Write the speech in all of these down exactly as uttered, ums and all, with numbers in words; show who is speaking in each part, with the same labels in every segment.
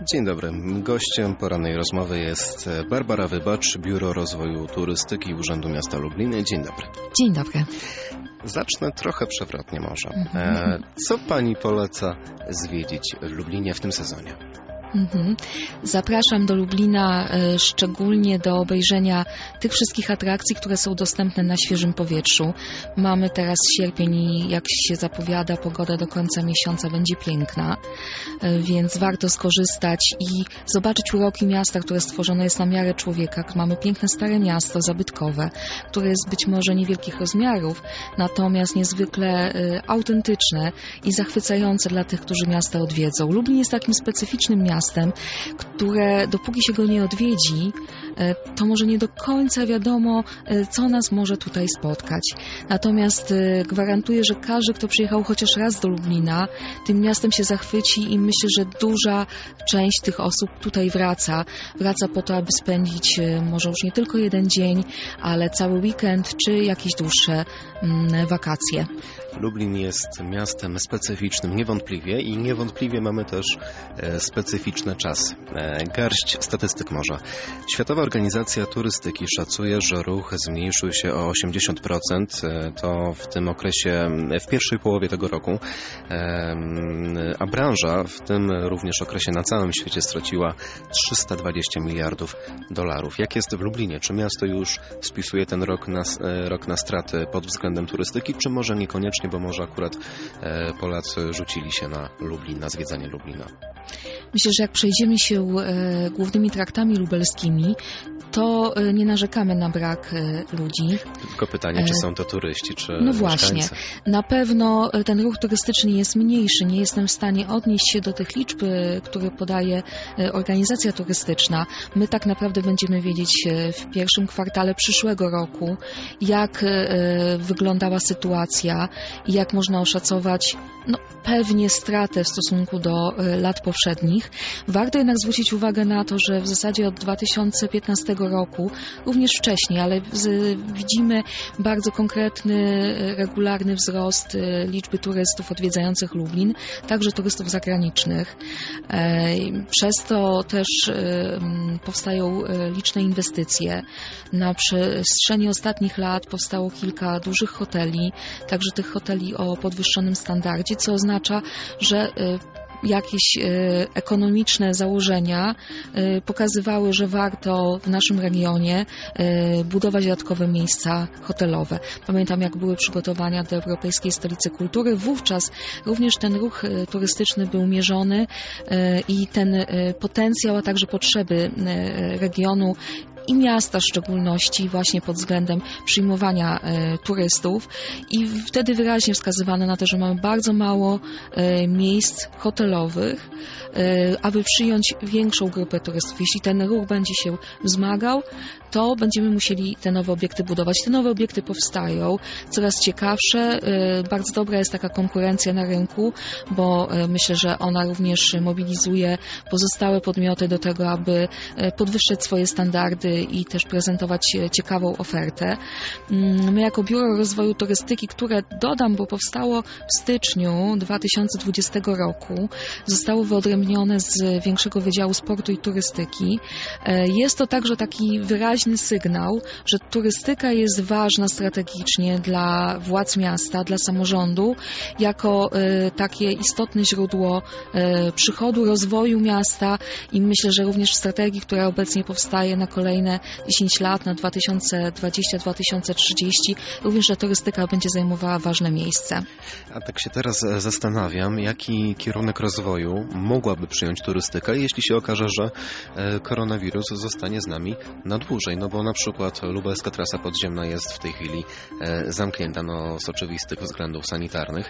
Speaker 1: Dzień dobry. Gościem porannej rozmowy jest Barbara Wybacz, Biuro Rozwoju Turystyki Urzędu Miasta Lubliny. Dzień dobry.
Speaker 2: Dzień dobry.
Speaker 1: Zacznę trochę przewrotnie może. E, co pani poleca zwiedzić w Lublinie w tym sezonie?
Speaker 2: Mhm. Zapraszam do Lublina y, szczególnie do obejrzenia tych wszystkich atrakcji, które są dostępne na świeżym powietrzu. Mamy teraz sierpień i jak się zapowiada, pogoda do końca miesiąca będzie piękna, y, więc warto skorzystać i zobaczyć uroki miasta, które stworzone jest na miarę człowieka. Mamy piękne stare miasto zabytkowe, które jest być może niewielkich rozmiarów, natomiast niezwykle y, autentyczne i zachwycające dla tych, którzy miasta odwiedzą. Lublin jest takim specyficznym miastem, które dopóki się go nie odwiedzi, to może nie do końca wiadomo, co nas może tutaj spotkać. Natomiast gwarantuję, że każdy, kto przyjechał chociaż raz do Lublina, tym miastem się zachwyci i myślę, że duża część tych osób tutaj wraca. Wraca po to, aby spędzić może już nie tylko jeden dzień, ale cały weekend czy jakieś dłuższe mm, wakacje.
Speaker 1: Lublin jest miastem specyficznym, niewątpliwie, i niewątpliwie mamy też e, specyficzne czasy. E, garść statystyk może. Światowa Organizacja Turystyki szacuje, że ruch zmniejszył się o osiemdziesiąt procent, e, to w tym okresie, w pierwszej połowie tego roku, e, a branża w tym również okresie na całym świecie straciła trzysta dwadzieścia miliardów dolarów. Jak jest w Lublinie? Czy miasto już spisuje ten rok na, e, rok na straty pod względem turystyki, czy może niekoniecznie, bo może akurat e, Polacy rzucili się na Lublin, na zwiedzanie Lublina?
Speaker 2: Myślę, że jak przejdziemy się e, głównymi traktami lubelskimi, to e, nie narzekamy na brak e, ludzi.
Speaker 1: Tylko pytanie, czy są to turyści, czy
Speaker 2: No właśnie.
Speaker 1: mieszkańcy?
Speaker 2: Na pewno ten ruch turystyczny jest mniejszy. Nie jestem w stanie odnieść się do tych liczb, które podaje organizacja turystyczna. My tak naprawdę będziemy wiedzieć w pierwszym kwartale przyszłego roku, jak e, wyglądała sytuacja i jak można oszacować no, pewnie stratę w stosunku do e, lat poprzednich. Warto jednak zwrócić uwagę na to, że w zasadzie od dwa tysiące piętnastego roku, również wcześniej, ale z, widzimy bardzo konkretny, regularny wzrost liczby turystów odwiedzających Lublin, także turystów zagranicznych. Przez to też powstają liczne inwestycje. Na przestrzeni ostatnich lat powstało kilka dużych hoteli, także tych hoteli o podwyższonym standardzie, co oznacza, że jakieś e, ekonomiczne założenia e, pokazywały, że warto w naszym regionie e, budować dodatkowe miejsca hotelowe. Pamiętam, jak były przygotowania do Europejskiej Stolicy Kultury. Wówczas również ten ruch e, turystyczny był mierzony e, i ten e, potencjał, a także potrzeby e, regionu i miasta w szczególności właśnie pod względem przyjmowania e, turystów, i wtedy wyraźnie wskazywano na to, że mamy bardzo mało e, miejsc hotelowych, e, aby przyjąć większą grupę turystów. Jeśli ten ruch będzie się wzmagał, to będziemy musieli te nowe obiekty budować. Te nowe obiekty powstają, coraz ciekawsze. E, bardzo dobra jest taka konkurencja na rynku, bo e, myślę, że ona również mobilizuje pozostałe podmioty do tego, aby e, podwyższać swoje standardy i też prezentować ciekawą ofertę. My jako Biuro Rozwoju Turystyki, które dodam, bo powstało w styczniu dwa tysiące dwudziestego roku, zostało wyodrębnione z większego Wydziału Sportu i Turystyki. Jest to także taki wyraźny sygnał, że turystyka jest ważna strategicznie dla władz miasta, dla samorządu, jako takie istotne źródło przychodu, rozwoju miasta, i myślę, że również w strategii, która obecnie powstaje na kolejne dziesięć lat, na dwa tysiące dwudziesty do dwa tysiące trzydziestego, również ta turystyka będzie zajmowała ważne miejsce.
Speaker 1: A tak się teraz zastanawiam, jaki kierunek rozwoju mogłaby przyjąć turystyka, jeśli się okaże, że koronawirus zostanie z nami na dłużej. No bo na przykład lubelska trasa podziemna jest w tej chwili zamknięta, no z oczywistych względów sanitarnych,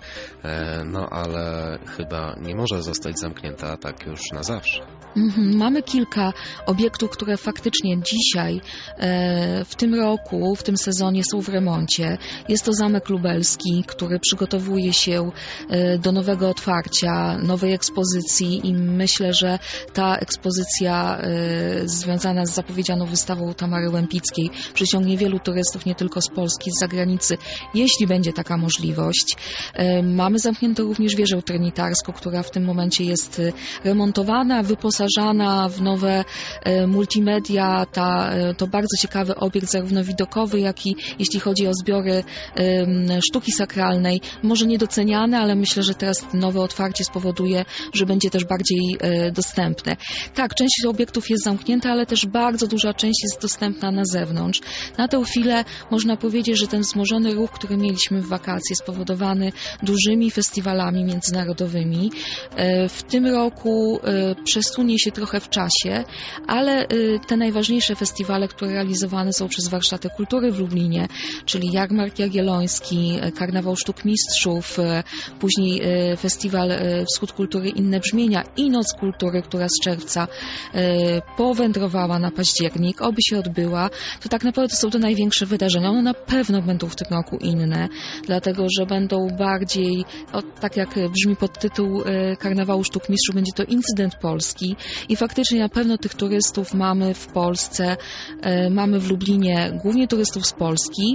Speaker 1: no ale chyba nie może zostać zamknięta tak już na zawsze.
Speaker 2: Mhm. Mamy kilka obiektów, które faktycznie dziś dzisiaj, w tym roku, w tym sezonie są w remoncie. Jest to Zamek Lubelski, który przygotowuje się do nowego otwarcia, nowej ekspozycji i myślę, że ta ekspozycja związana z zapowiedzianą wystawą Tamary Łempickiej przyciągnie wielu turystów, nie tylko z Polski, z zagranicy, jeśli będzie taka możliwość. Mamy zamkniętą również wieżę trynitarską, która w tym momencie jest remontowana, wyposażana w nowe multimedia. Ta, to bardzo ciekawy obiekt, zarówno widokowy, jak i jeśli chodzi o zbiory sztuki sakralnej. Może niedoceniany, ale myślę, że teraz nowe otwarcie spowoduje, że będzie też bardziej dostępne. Tak, część obiektów jest zamknięta, ale też bardzo duża część jest dostępna na zewnątrz. Na tę chwilę można powiedzieć, że ten wzmożony ruch, który mieliśmy w wakacje, spowodowany dużymi festiwalami międzynarodowymi, w tym roku przesunie się trochę w czasie, ale te najważniejsze festiwale, które realizowane są przez Warsztaty Kultury w Lublinie, czyli Jarmark Jagielloński, Karnawał Sztuk Mistrzów, później Festiwal Wschód Kultury Inne Brzmienia i Noc Kultury, która z czerwca powędrowała na październik, oby się odbyła, to tak naprawdę są to największe wydarzenia. One na pewno będą w tym roku inne, dlatego że będą bardziej, o, tak jak brzmi podtytuł Karnawału Sztuk Mistrzów, będzie to incydent polski i faktycznie na pewno tych turystów mamy w Polsce, mamy w Lublinie głównie turystów z Polski.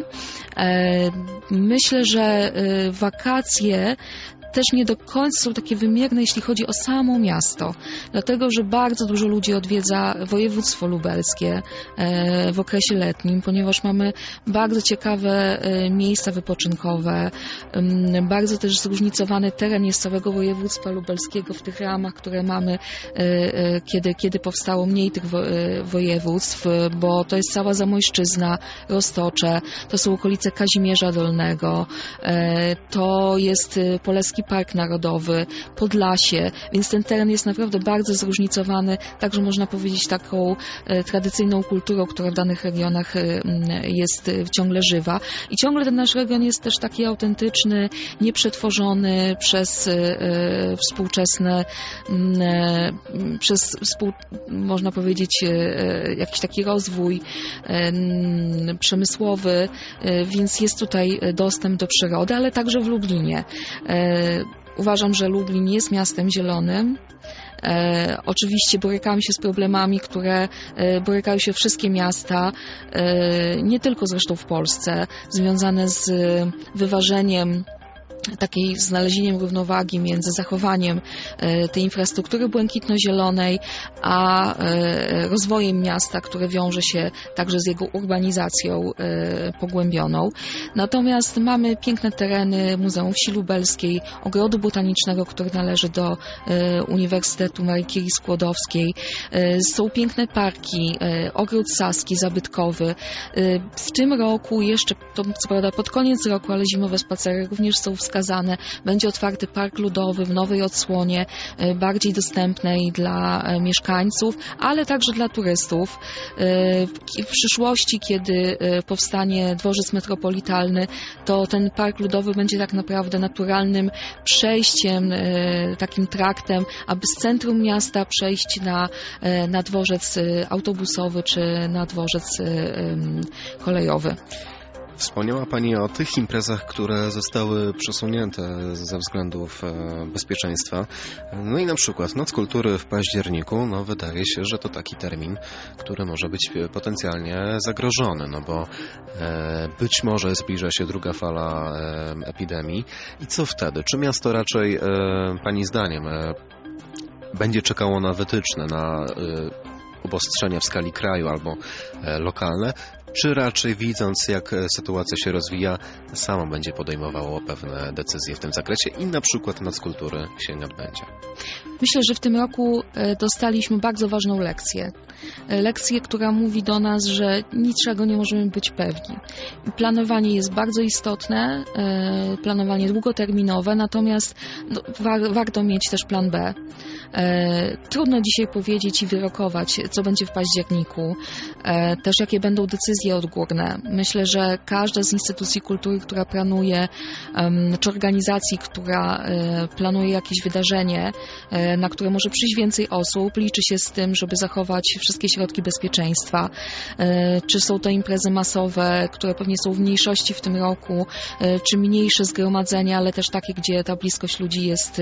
Speaker 2: Myślę, że wakacje też nie do końca są takie wymierne, jeśli chodzi o samo miasto, dlatego że bardzo dużo ludzi odwiedza województwo lubelskie w okresie letnim, ponieważ mamy bardzo ciekawe miejsca wypoczynkowe, bardzo też zróżnicowany teren jest całego województwa lubelskiego w tych ramach, które mamy, kiedy, kiedy powstało mniej tych województw, bo to jest cała Zamojszczyzna, Roztocze, to są okolice Kazimierza Dolnego, to jest Poleski Park Narodowy, Podlasie, więc ten teren jest naprawdę bardzo zróżnicowany, także można powiedzieć taką e, tradycyjną kulturą, która w danych regionach e, jest e, ciągle żywa. I ciągle ten nasz region jest też taki autentyczny, nieprzetworzony przez e, współczesne, e, przez współ, można powiedzieć e, jakiś taki rozwój e, przemysłowy, e, więc jest tutaj dostęp do przyrody, ale także w Lublinie. E, Uważam, że Lublin jest miastem zielonym. E, oczywiście borykamy się z problemami, które e, borykają się wszystkie miasta, e, nie tylko zresztą w Polsce, związane z wyważeniem takiej znalezieniem równowagi między zachowaniem e, tej infrastruktury błękitno-zielonej, a e, rozwojem miasta, które wiąże się także z jego urbanizacją e, pogłębioną. Natomiast mamy piękne tereny Muzeum Wsi Lubelskiej, Ogrodu Botanicznego, który należy do e, Uniwersytetu Marii Curie Skłodowskiej. E, są piękne parki, e, Ogród Saski zabytkowy. E, w tym roku jeszcze, to co prawda pod koniec roku, ale zimowe spacery również są wskazane. Będzie otwarty park ludowy w nowej odsłonie, bardziej dostępnej dla mieszkańców, ale także dla turystów. W przyszłości, kiedy powstanie dworzec metropolitalny, to ten park ludowy będzie tak naprawdę naturalnym przejściem, takim traktem, aby z centrum miasta przejść na, na dworzec autobusowy czy na dworzec kolejowy.
Speaker 1: Wspomniała Pani o tych imprezach, które zostały przesunięte ze względów bezpieczeństwa. No i na przykład Noc Kultury w październiku, no wydaje się, że to taki termin, który może być potencjalnie zagrożony, no bo e, być może zbliża się druga fala e, epidemii. I co wtedy? Czy miasto raczej, e, Pani zdaniem, e, będzie czekało na wytyczne, na e, obostrzenia w skali kraju albo e, lokalne, czy raczej widząc, jak sytuacja się rozwija, samo będzie podejmowało pewne decyzje w tym zakresie i na przykład Noc Kultury się nie odbędzie?
Speaker 2: Myślę, że w tym roku dostaliśmy bardzo ważną lekcję. Lekcję, która mówi do nas, że niczego nie możemy być pewni. Planowanie jest bardzo istotne, planowanie długoterminowe, natomiast no, war, warto mieć też plan B. Trudno dzisiaj powiedzieć i wyrokować, co będzie w październiku, też jakie będą decyzje decyzje odgórne. Myślę, że każda z instytucji kultury, która planuje, czy organizacji, która planuje jakieś wydarzenie, na które może przyjść więcej osób, liczy się z tym, żeby zachować wszystkie środki bezpieczeństwa. Czy są to imprezy masowe, które pewnie są w mniejszości w tym roku, czy mniejsze zgromadzenia, ale też takie, gdzie ta bliskość ludzi jest,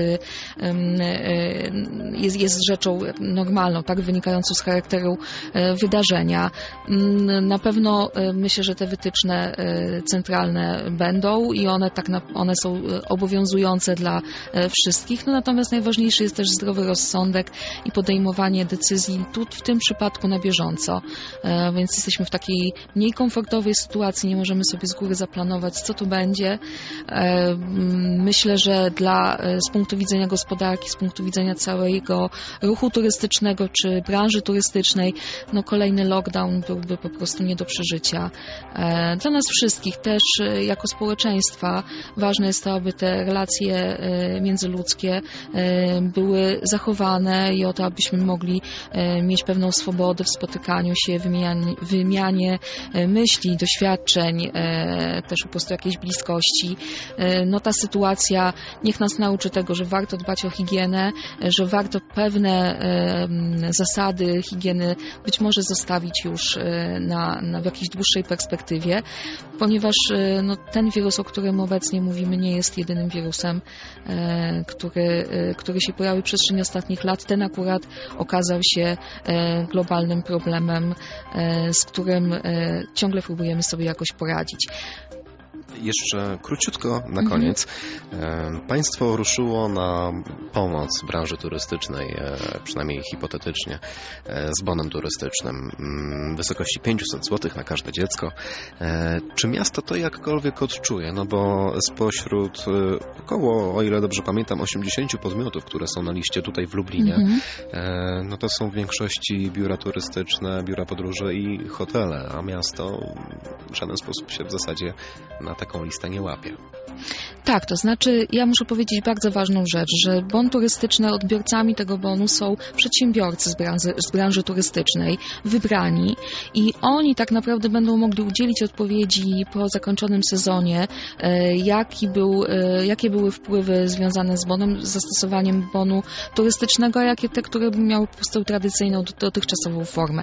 Speaker 2: jest, jest rzeczą normalną, tak, wynikającą z charakteru wydarzenia. Na pewno myślę, że te wytyczne centralne będą i one tak na, one są obowiązujące dla wszystkich. No natomiast najważniejszy jest też zdrowy rozsądek i podejmowanie decyzji tu w tym przypadku na bieżąco. Więc jesteśmy w takiej mniej komfortowej sytuacji, nie możemy sobie z góry zaplanować, co tu będzie. Myślę, że dla, z punktu widzenia gospodarki, z punktu widzenia całego ruchu turystycznego czy branży turystycznej, no kolejny lockdown byłby po prostu nie do przeżycia. Dla nas wszystkich też jako społeczeństwa ważne jest to, aby te relacje międzyludzkie były zachowane i o to, abyśmy mogli mieć pewną swobodę w spotykaniu się, wymianie, wymianie myśli, doświadczeń, też po prostu jakiejś bliskości. No ta sytuacja niech nas nauczy tego, że warto dbać o higienę, że warto pewne zasady higieny być może zostawić już na, na w jakiejś dłuższej perspektywie, ponieważ no, ten wirus, o którym obecnie mówimy, nie jest jedynym wirusem, który, który się pojawił w przestrzeni ostatnich lat. Ten akurat okazał się globalnym problemem, z którym ciągle próbujemy sobie jakoś poradzić.
Speaker 1: Jeszcze króciutko na koniec. Mhm. Państwo ruszyło na pomoc branży turystycznej, przynajmniej hipotetycznie, z bonem turystycznym w wysokości pięćset złotych na każde dziecko. Czy miasto to jakkolwiek odczuje? No bo spośród około, o ile dobrze pamiętam, osiemdziesięciu podmiotów, które są na liście tutaj w Lublinie, mhm. no to są w większości biura turystyczne, biura podróży i hotele, a miasto w żaden sposób się w zasadzie na taką listę nie łapie.
Speaker 2: Tak, to znaczy ja muszę powiedzieć bardzo ważną rzecz, że bon turystyczny, odbiorcami tego bonu są przedsiębiorcy z branży, z branży turystycznej, wybrani i oni tak naprawdę będą mogli udzielić odpowiedzi po zakończonym sezonie, jaki był, jakie były wpływy związane z bonem, z zastosowaniem bonu turystycznego, a jakie te, które miały po prostu tradycyjną, dotychczasową formę.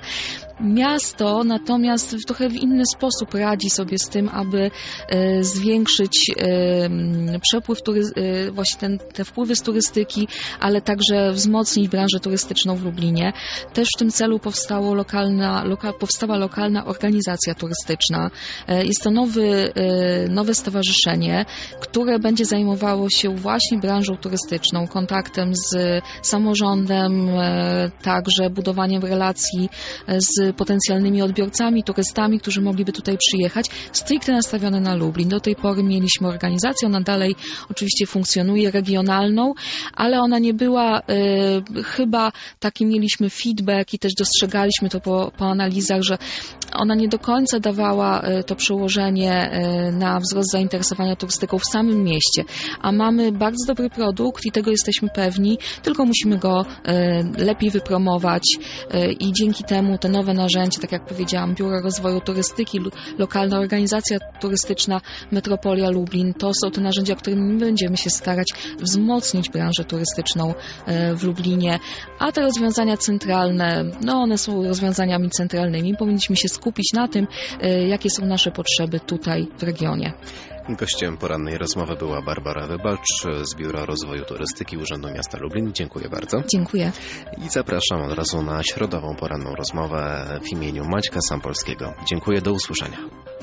Speaker 2: Miasto natomiast w trochę w inny sposób radzi sobie z tym, aby zwiększyć przepływ, właśnie ten, te wpływy z turystyki, ale także wzmocnić branżę turystyczną w Lublinie. Też w tym celu powstało lokalna, loka, powstała lokalna organizacja turystyczna. Jest to nowy, nowe stowarzyszenie, które będzie zajmowało się właśnie branżą turystyczną, kontaktem z samorządem, także budowaniem relacji z potencjalnymi odbiorcami, turystami, którzy mogliby tutaj przyjechać, stricte nastawione na Lublin. Do tej pory mieliśmy organizację, ona dalej oczywiście funkcjonuje, regionalną, ale ona nie była, y, chyba taki mieliśmy feedback i też dostrzegaliśmy to po, po analizach, że ona nie do końca dawała y, to przełożenie y, na wzrost zainteresowania turystyką w samym mieście, a mamy bardzo dobry produkt i tego jesteśmy pewni, tylko musimy go y, lepiej wypromować y, i dzięki temu te nowe narzędzia, tak jak powiedziałam, Biuro Rozwoju Turystyki, lokalna organizacja turystyczna Metropolia Lublin, to są te narzędzia, którymi my będziemy się starać wzmocnić branżę turystyczną w Lublinie, a te rozwiązania centralne, no one są rozwiązaniami centralnymi. Powinniśmy się skupić na tym, jakie są nasze potrzeby tutaj w regionie.
Speaker 1: Gościem porannej rozmowy była Barbara Wybacz z Biura Rozwoju Turystyki Urzędu Miasta Lublin. Dziękuję bardzo.
Speaker 2: Dziękuję.
Speaker 1: I zapraszam od razu na środową poranną rozmowę w imieniu Maćka Sampolskiego. Dziękuję, do usłyszenia.